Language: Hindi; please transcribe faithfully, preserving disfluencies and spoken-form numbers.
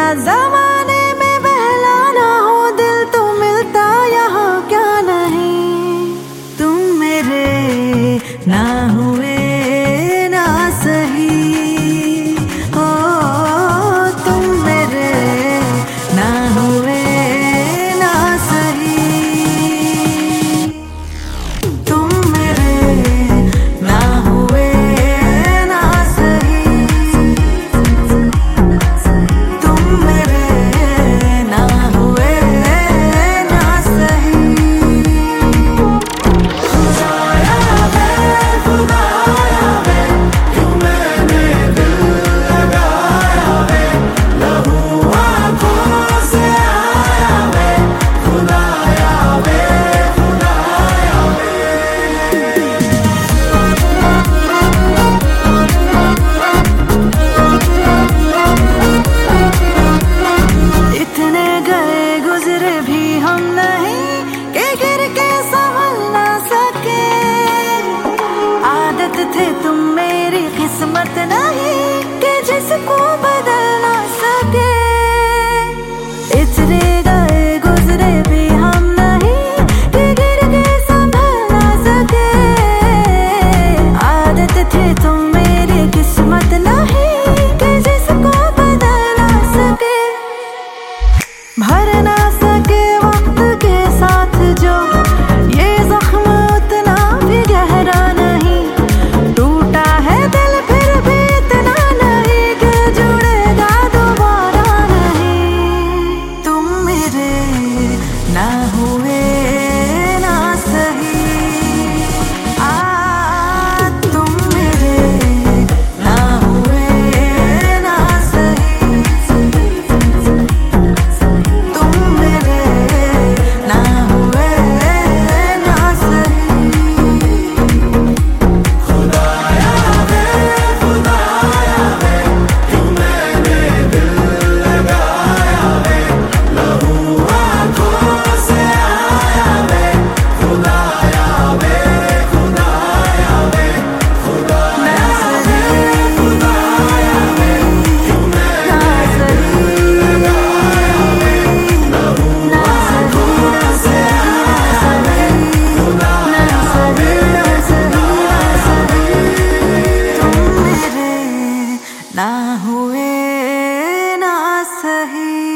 जमाने में बहलाना हो दिल तो मिलता यहाँ क्या नहीं। तुम मेरे ना हुए ना सही, ओ तुम मेरे ना हुए ना सही। तुम मेरे ना हुए ना सही, तुम मेरे ना हुए ना सही। खुदाया वे खुदाया वे क्यों मैंने दिल लगाया वे, लहू आँखों से आया वे खुदाया वे खुदाया वे। इतने गए गुजरे भी हम नहीं कि गिर के संभल ना सके। आदत थे तुम मेरी किस्मत नहीं कि जिसको बदल ना सके। इतने गए गुजरे भी हम नहीं कि गिर के संभल ना सके। आदत थे तुम मेरी किस्मत नहीं कि जिसको बदल ना सके। भर ना सके वक्त के साथ जो ये जख्म उतना भी गहरा नहीं। टूटा है दिल फिर भी इतना नहीं कि जुड़ेगा दोबारा नहीं। तुम मेरे ना हुए ना सही, आ तुम मेरे ना हुए ना सही, तुम मेरे ना हुए ना सही। खुदाया वे खुदाया वे क्यों मैंने दिल लगाया वे, लहू आँखों से आया वे खुदाया वे खुदाया वे। खुदाया वे खुदाया वे क्यों मैंने दिल लगाया वे, लहू आँखों से आया वे खुदाया वे खुदाया वे। तुम मेरे ना हुए ना सही।